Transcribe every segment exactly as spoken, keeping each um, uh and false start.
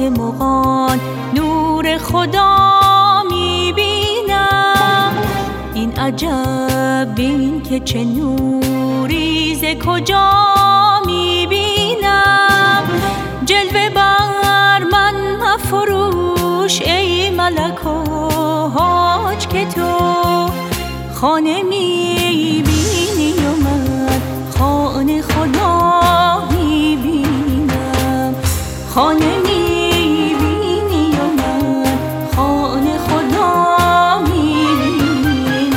مغان نور خدا میبینم. این عجب بین که چه نوری ز کجا میبینم. جلوه بر من مفروش ای ملک و حاج که تو خانه میبینی و من خانه خدا میبینم. خانه میبینی و من خانه خدا میبینم.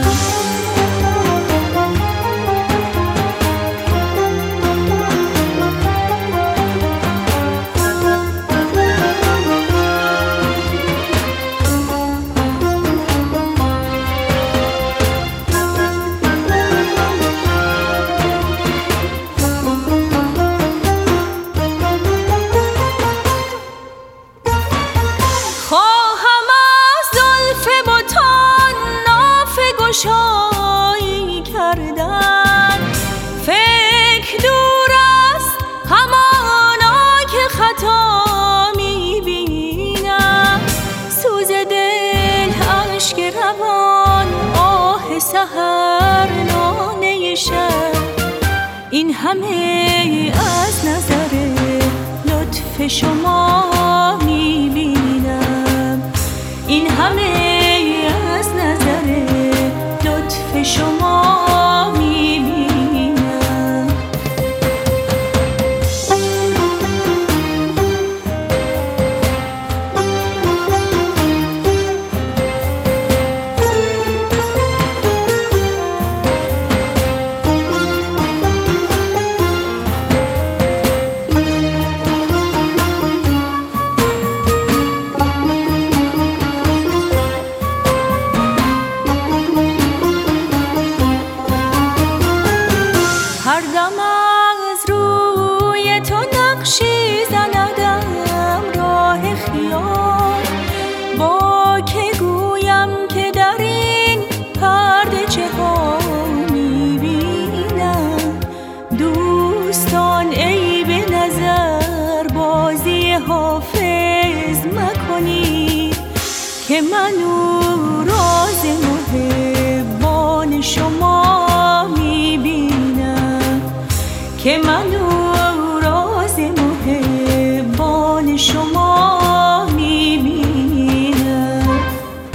شایی کردن فکر دور است همانا که خطا میبینم. سوز دل اشک روان آه سحر ناله شب. این همه از نظر لطف شما میبینم. این همه از نظر شما میبینم. هر دم از روی تو نقشی زندم راه خیال. با که گویم که در این پرده چه ها میبینم. دوستان ای به نظر بازی حافظ مکنید که من او راز محبان شما میبینم. که من او راز محبان شما میبینم.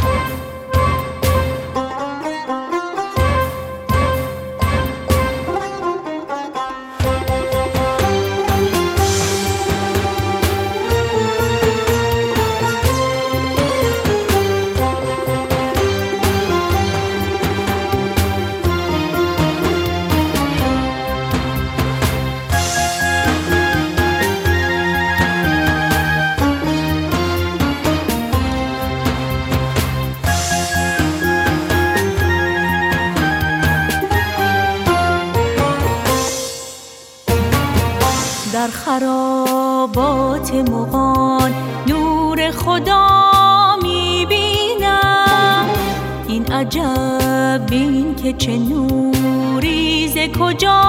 در خرابات مغان نور خدا میبینم. این عجب بین که چه نوری ز کجا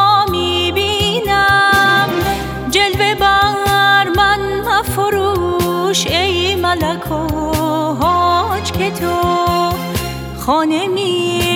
میبینم. جلوه بر من مفروش ای ملک و حاج که تو خانه می